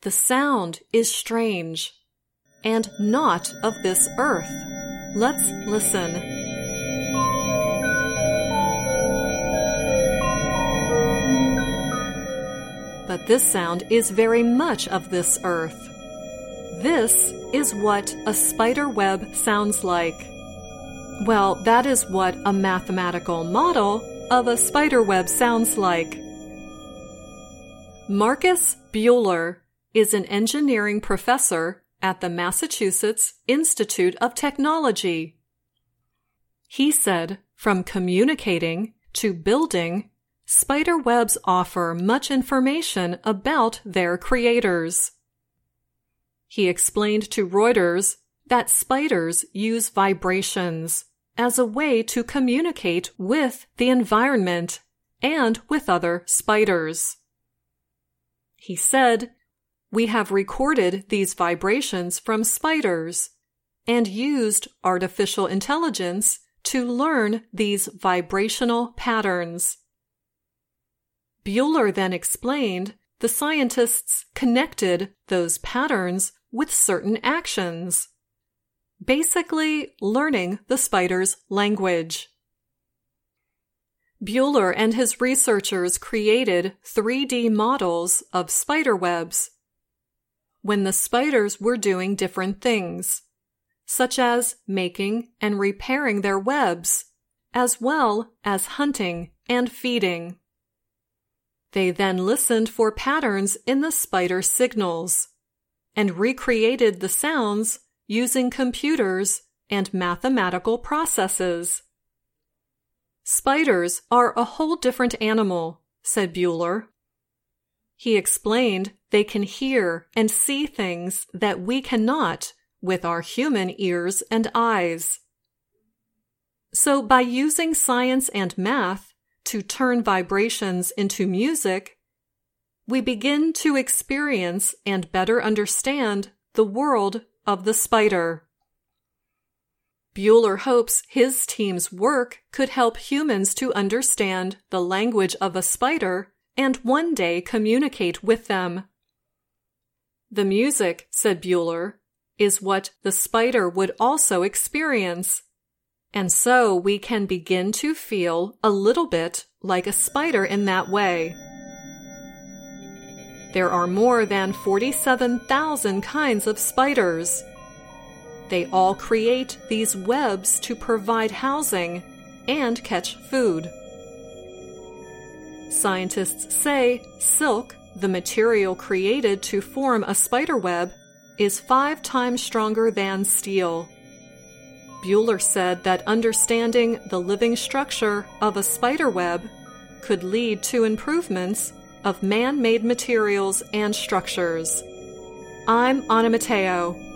The sound is strange and not of this earth. Let's listen. But this sound is very much of this earth. This is what a spider web sounds like. Well, that is what a mathematical model of a spider web sounds like. Marcus Buehler is an engineering professor at the Massachusetts Institute of Technology. He said, from communicating to building, spider webs offer much information about their creators. He explained to Reuters that spiders use vibrations as a way to communicate with the environment and with other spiders. He said, "We have recorded these vibrations from spiders and used artificial intelligence to learn these vibrational patterns." Buehler then explained the scientists connected those patterns with certain actions, basically learning the spider's language. Buehler and his researchers created 3D models of spider webs when the spiders were doing different things, such as making and repairing their webs, as well as hunting and feeding. They then listened for patterns in the spider signals and recreated the sounds using computers and mathematical processes. "Spiders are a whole different animal," said Buehler. He explained they can hear and see things that we cannot with our human ears and eyes. So by using science and math to turn vibrations into music, we begin to experience and better understand the world of the spider. Buehler hopes his team's work could help humans to understand the language of a spider and one day communicate with them. "The music," said Buehler, "is what the spider would also experience, and so we can begin to feel a little bit like a spider in that way." There are more than 47,000 kinds of spiders. They all create these webs to provide housing and catch food. Scientists say silk, the material created to form a spider web, is 5 times stronger than steel. Buehler said that understanding the living structure of a spider web could lead to improvements of man-made materials and structures. I'm Anna Matteo.